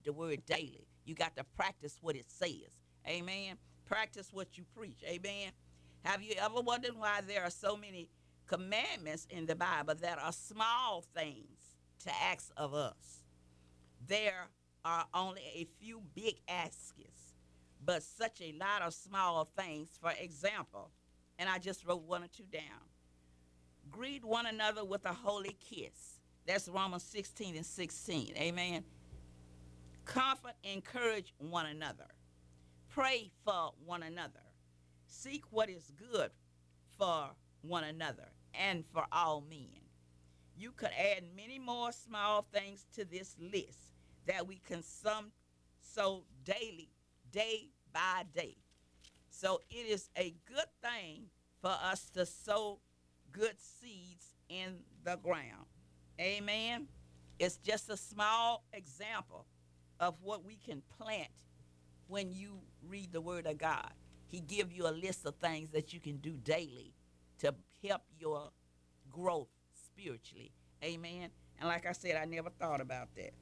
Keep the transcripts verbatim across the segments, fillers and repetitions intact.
the word daily. You got to practice what it says. Amen. Practice what you preach. Amen. Have you ever wondered why there are so many commandments in the Bible that are small things to ask of us? There are only a few big asks, but such a lot of small things. For example, and I just wrote one or two down. Greet one another with a holy kiss. That's Romans sixteen and sixteen. Amen. Comfort, encourage one another. Pray for one another. Seek what is good for one another and for all men. You could add many more small things to this list that we consume so daily, day by day. So it is a good thing for us to sow good seeds in the ground. Amen. It's just a small example of what we can plant when you read the word of God. He give you a list of things that you can do daily to help your growth spiritually. Amen. And like I said, I never thought about that.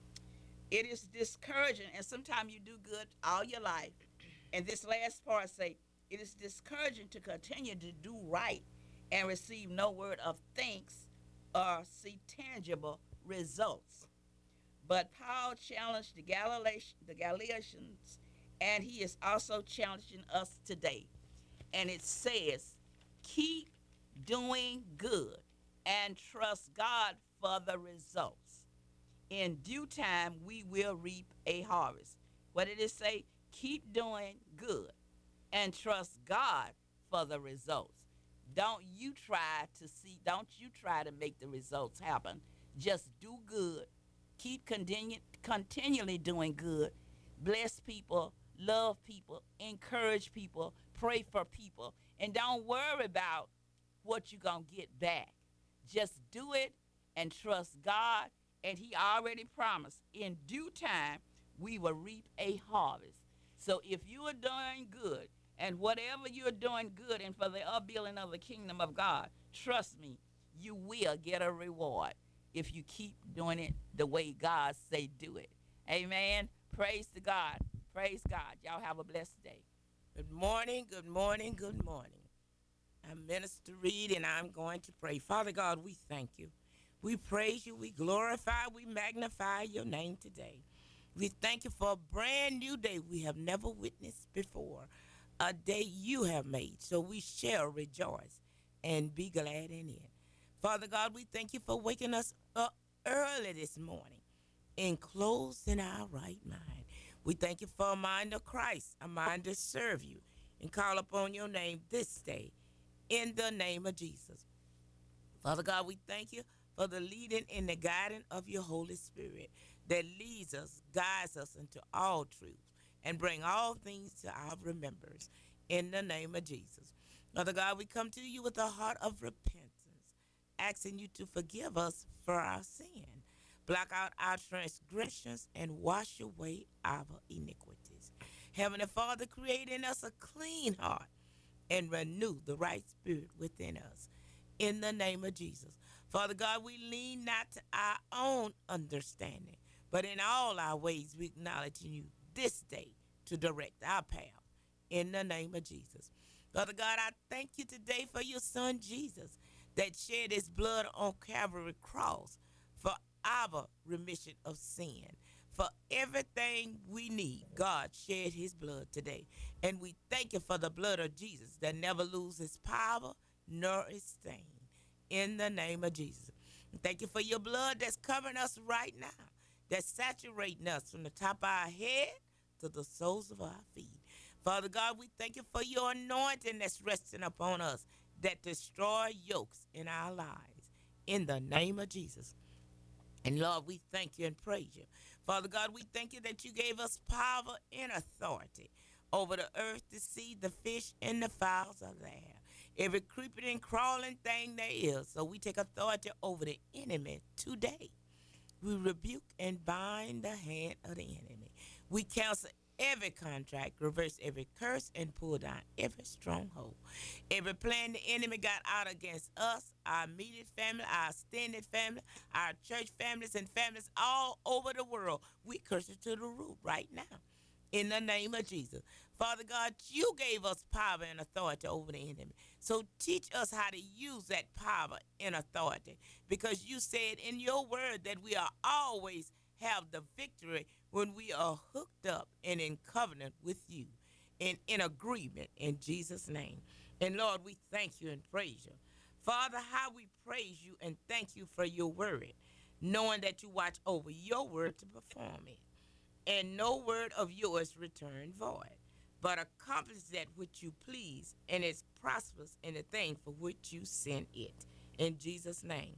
It is discouraging, and sometimes you do good all your life. And this last part say, it is discouraging to continue to do right and receive no word of thanks or see tangible results. But Paul challenged the Galatians, the Galatians, and he is also challenging us today. And it says, keep doing good and trust God for the results. In due time, we will reap a harvest. What did it say? Keep doing good and trust God for the results. Don't you try to see, don't you try to make the results happen. Just do good. Keep continu- continually doing good. Bless people, love people, encourage people, pray for people, and don't worry about what you're going to get back. Just do it and trust God. And He already promised in due time we will reap a harvest. So if you are doing good and whatever you're doing good and for the upbuilding of the kingdom of God, trust me, you will get a reward if you keep doing it the way God say do it. Amen. Praise to God. Praise God. Y'all have a blessed day. Good morning, good morning, good morning. I'm Minister Reed, and I'm going to pray. Father God, we thank you. We praise you, we glorify, we magnify your name today. We thank you for a brand new day we have never witnessed before, a day you have made, so we shall rejoice and be glad in it. Father God, we thank you for waking us up early this morning and closing our right mind. We thank you for a mind of Christ, a mind to serve you, and call upon your name this day in the name of Jesus. Father God, we thank you for the leading and the guiding of your Holy Spirit that leads us, guides us into all truth, and bring all things to our remembrance in the name of Jesus. Father God, we come to you with a heart of repentance, asking you to forgive us for our sin, block out our transgressions, and wash away our iniquities. Heavenly Father, create in us a clean heart and renew the right spirit within us. In the name of Jesus. Father God, we lean not to our own understanding, but in all our ways we acknowledge you this day to direct our path. In the name of Jesus. Father God, I thank you today for your son Jesus that shed his blood on Calvary cross for our remission of sin. For everything we need, God shed his blood today. And we thank you for the blood of Jesus that never loses power nor its stain. In the name of Jesus. And thank you for your blood that's covering us right now, that's saturating us from the top of our head to the soles of our feet. Father God, we thank you for your anointing that's resting upon us that destroy yokes in our lives. In the name of Jesus. And Lord, we thank you and praise you. Father God, we thank you that you gave us power and authority over the earth, the sea, the fish, and the fowls of the air. Every creeping and crawling thing there is. So we take authority over the enemy today. We rebuke and bind the hand of the enemy. We cancel every contract, reverse every curse, and pull down every stronghold. Every plan the enemy got out against us, our immediate family, our extended family, our church families, and families all over the world, we curse it to the root right now. In the name of Jesus. Father God, you gave us power and authority over the enemy. So teach us how to use that power and authority, because you said in your word that we are always have the victory when we are hooked up and in covenant with you and in agreement in Jesus' name. And Lord, we thank you and praise you. Father, how we praise you and thank you for your word, knowing that you watch over your word to perform it. And no word of yours return void, but accomplish that which you please, and is prosperous in the thing for which you send it. In Jesus' name.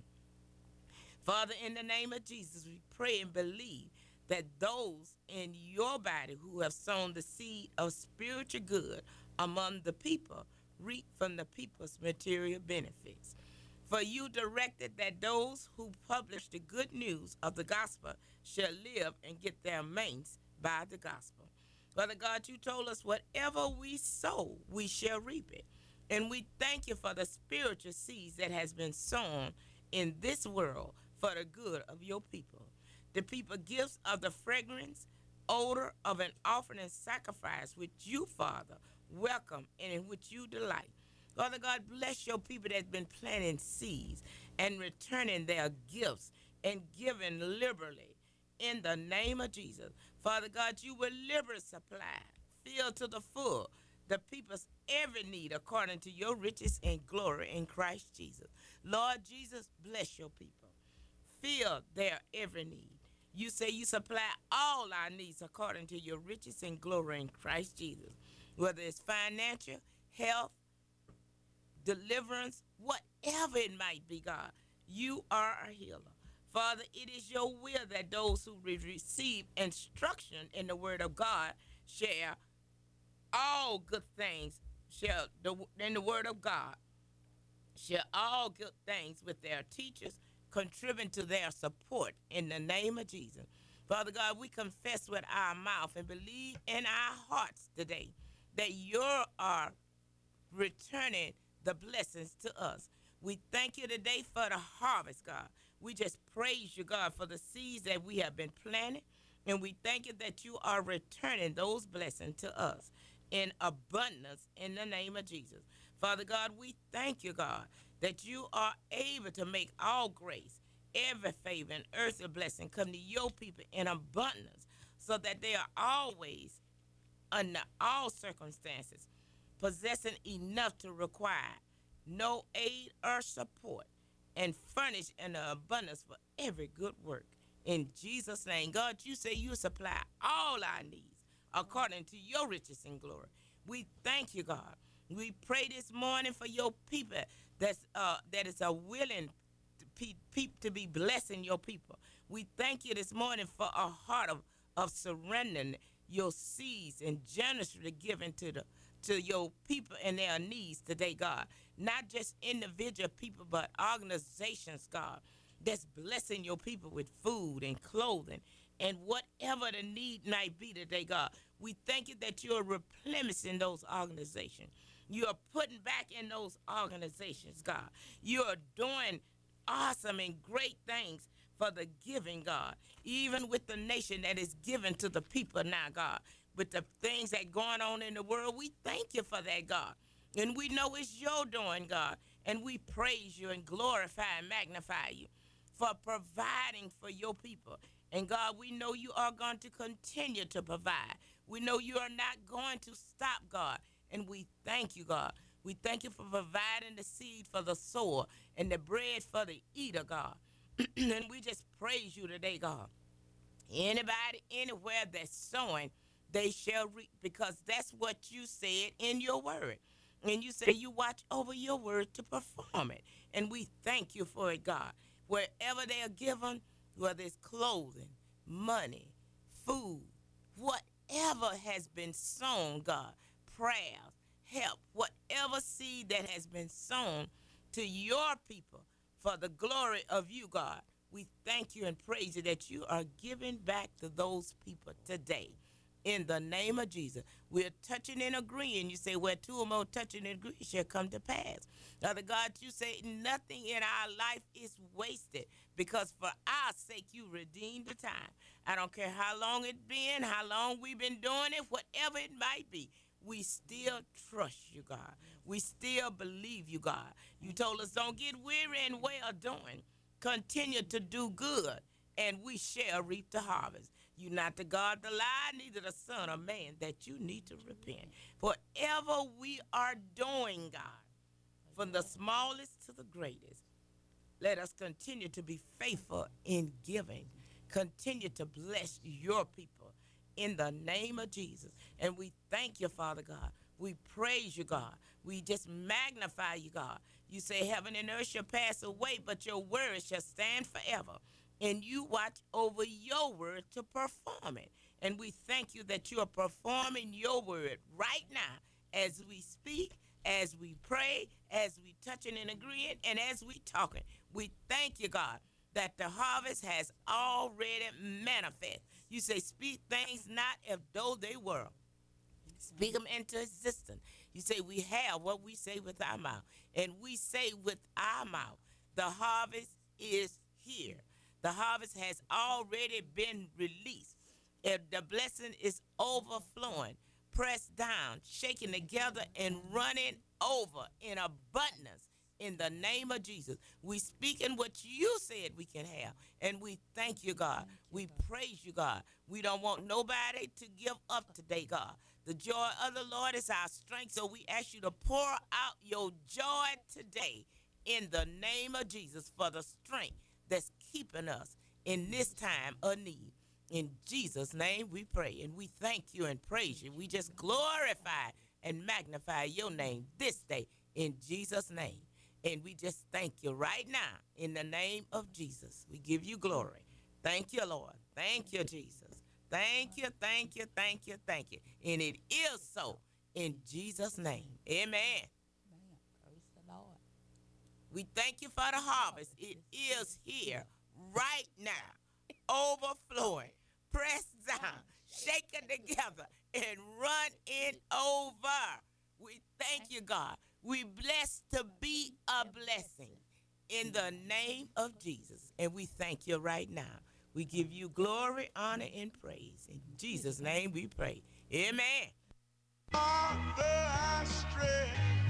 Father, in the name of Jesus, we pray and believe that those in your body who have sown the seed of spiritual good among the people reap from the people's material benefits. For you directed that those who publish the good news of the gospel shall live and get their mains by the gospel. Father God, you told us whatever we sow, we shall reap it. And we thank you for the spiritual seeds that has been sown in this world for the good of your people. The people gifts of the fragrance, odor of an offering and sacrifice which you, Father, welcome and in which you delight. Father God, bless your people that's been planting seeds and returning their gifts and giving liberally in the name of Jesus. Father God, you will liberally supply, fill to the full the people's every need according to your riches and glory in Christ Jesus. Lord Jesus, bless your people. Fill their every need. You say you supply all our needs according to your riches and glory in Christ Jesus, whether it's financial, health, deliverance, whatever it might be, God. You are a healer. Father, it is your will that those who receive instruction in the word of God share all good things, shall the, in the word of God, share all good things with their teachers, contributing to their support in the name of Jesus. Father God, we confess with our mouth and believe in our hearts today that you are returning the blessings to us. We thank you today for the harvest, God. We just praise you, God, for the seeds that we have been planting, and we thank you that you are returning those blessings to us in abundance in the name of Jesus. Father God, we thank you, God, that you are able to make all grace, every favor, and earthly blessing come to your people in abundance, so that they are always, under all circumstances, possessing enough to require no aid or support, and furnish in abundance for every good work. In Jesus' name, God, you say you supply all our needs according to your riches and glory. We thank you, God. We pray this morning for your people that's uh, that is a willing to, pe- pe- to be blessing your people. We thank you this morning for a heart of, of surrendering your seeds and generously giving to the to your people and their needs today, God. Not just individual people, but organizations, God, that's blessing your people with food and clothing and whatever the need might be today, God. We thank you that you're replenishing those organizations. You are putting back in those organizations, God. You are doing awesome and great things for the giving, God, even with the nation that is given to the people now, God. With the things that going on in the world, we thank you for that, God. And we know it's your doing, God. And we praise you and glorify and magnify you for providing for your people. And God, we know you are going to continue to provide. We know you are not going to stop, God. And we thank you, God. We thank you for providing the seed for the sower and the bread for the eater, God. And we just praise you today, God. Anybody, anywhere that's sowing, they shall reap, because that's what you said in your word. And you say you watch over your word to perform it. And we thank you for it, God. Wherever they are given, whether it's clothing, money, food, whatever has been sown, God, prayers, help, whatever seed that has been sown to your people for the glory of you, God, we thank you and praise you that you are giving back to those people today in the name of Jesus. We're touching and agreeing. You say, where two or more touching and agreeing shall come to pass. Father God, you say nothing in our life is wasted because for our sake you redeemed the time. I don't care how long it's been, how long we've been doing it, whatever it might be. We still trust you, God. We still believe you, God. You told us don't get weary in well doing. Continue to do good, and we shall reap the harvest. You're not the God the lie, neither the Son of Man, that you need to repent. Whatever we are doing, God, from the smallest to the greatest, let us continue to be faithful in giving. Continue to bless your people in the name of Jesus. And we thank you, Father God. We praise you, God. We just magnify you, God. You say heaven and earth shall pass away, but your word shall stand forever. And you watch over your word to perform it. And we thank you that you are performing your word right now as we speak, as we pray, as we touching and agreeing, and as we talking. We thank you, God, that the harvest has already manifest. You say, speak things not as though they were. Speak them into existence. You say, we have what we say with our mouth. And we say with our mouth, the harvest is here. The harvest has already been released. And the blessing is overflowing, pressed down, shaken together, and running over in abundance. In the name of Jesus, we speak in what you said we can have. And we thank you, God. We praise you, God. We don't want nobody to give up today, God. The joy of the Lord is our strength. So we ask you to pour out your joy today in the name of Jesus for the strength that's keeping us in this time of need. In Jesus' name we pray, and we thank you and praise you. We just glorify and magnify your name this day in Jesus' name. And we just thank you right now in the name of Jesus. We give you glory. Thank you, Lord. Thank you, Jesus. Thank you, thank you, thank you, thank you. And it is so in Jesus' name. Amen. Praise the Lord. We thank you for the harvest. It is here right now, overflowing, pressed down, shaken together, and run it over. We thank you, God. We blessed to be a blessing in the name of Jesus. And we thank you right now. We give you glory, honor, and praise. In Jesus' name we pray. Amen. I stretch,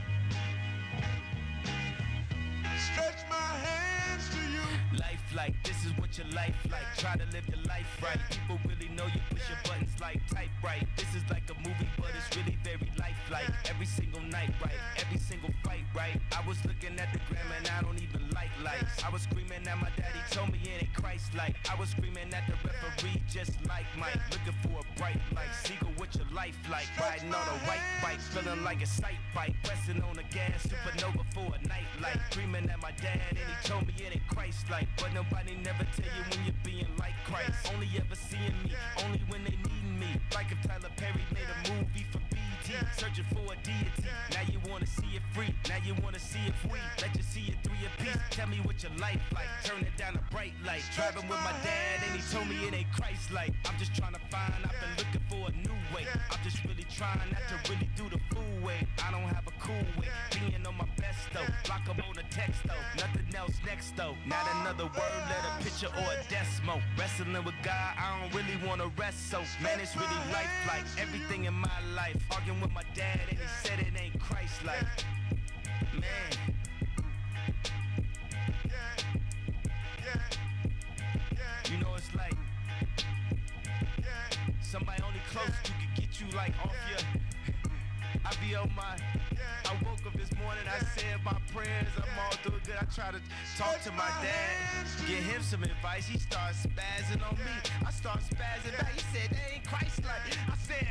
stretch my hands to you. Life like, this is what your life like. Try to live your life right. People really know you push your buttons like type right. This is like a movie, but it's really very lifelike. Every single night, right? Every single fight, right? I was looking at the gram and I don't even like lights. I was screaming at my daddy, told me it ain't Christ-like. I was screaming at the referee, just like Mike. Looking for a bright light. Seagull, what your life like? Riding on a white bike, feeling like a sight bike. Pressing on the gas, supernova for a night light. Screaming at my dad and he told me it ain't Christ-like. But nobody never tell you when you're being like Christ. Only ever seeing me, only when they need me. Like if Tyler Perry made a movie for B E T, searching for a deity. Now you wanna see it free, now you wanna see it free. Let you see it three apiece. Tell me what your life like. Turn it down a bright light. Driving with my dad and he told me it ain't Christ-like. I'm just trying to find, I've been looking for a new way. I'm just really trying not to really do the fool way. I don't have a cool way, being on my best though. Block 'em on a text though, nothing else next though. Not another word, let a picture or a decimal. Wrestling with God, I don't really wanna rest so. Man, it's really life like everything in my life. Arguing with my dad and he said it ain't Christ-like. Man. You know it's like somebody only close to could get you like off your. I be on my. I woke up this morning, I said my prayers, I'm all through good. I try to talk to my dad, get him some advice. He starts spazzing on me. I start spazzing back. He said that ain't Christ-like. I said.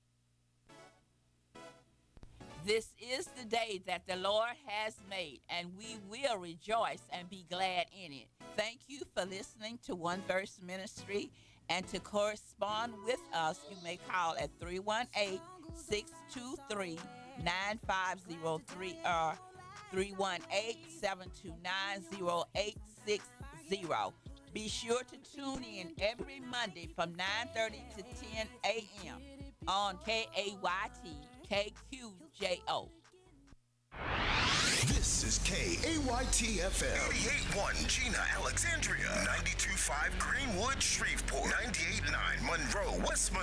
This is the day that the Lord has made, and we will rejoice and be glad in it. Thank you for listening to One Verse Ministry, and to correspond with us, you may call at three one eight, six two three, nine five zero three or three one eight, seven two nine, zero eight six zero. Be sure to tune in every Monday from nine thirty to ten a.m. on K A Y T K Q J O. This is K A Y T F M. eighty-eight point one Gina, Alexandria. ninety-two point five Greenwood, Shreveport. ninety-eight point nine Monroe, West Monroe.